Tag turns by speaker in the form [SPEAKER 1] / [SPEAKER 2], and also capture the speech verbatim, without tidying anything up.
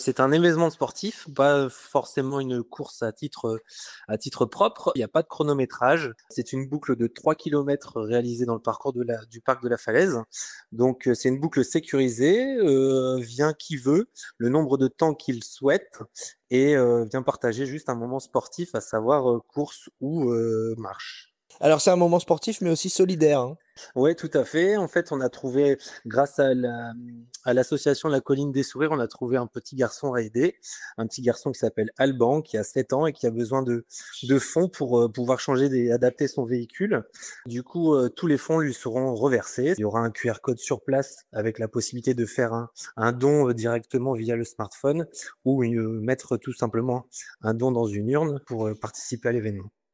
[SPEAKER 1] C'est un événement sportif, pas forcément une course à titre, à titre propre. Il y a pas de chronométrage. C'est une boucle de trois kilomètres réalisée dans le parcours de la du parc de la Falaise. Donc, heu, c'est une boucle sécurisée, heu, vient qui veut, le nombre de temps qu'il souhaite et heu, vient partager juste un moment sportif, à savoir, heu, course ou heu, marche.
[SPEAKER 2] Alors c'est un moment sportif, mais aussi solidaire, hein?
[SPEAKER 1] Ouais, tout à fait. En fait, on a trouvé grâce à la, mmh, à l'association La Colline des Sourires, on a trouvé un petit garçon à aider. Un petit garçon qui s'appelle Alban, qui a sept ans et qui a besoin de de fonds pour, heu, pouvoir changer des adapter son véhicule. Du coup, heu, tous les fonds lui seront reversés. Il y aura un Q R code sur place avec la possibilité de faire un un don, heu, directement via le smartphone ou, heu, mettre tout simplement un don dans une urne pour, heu, participer à l'événement.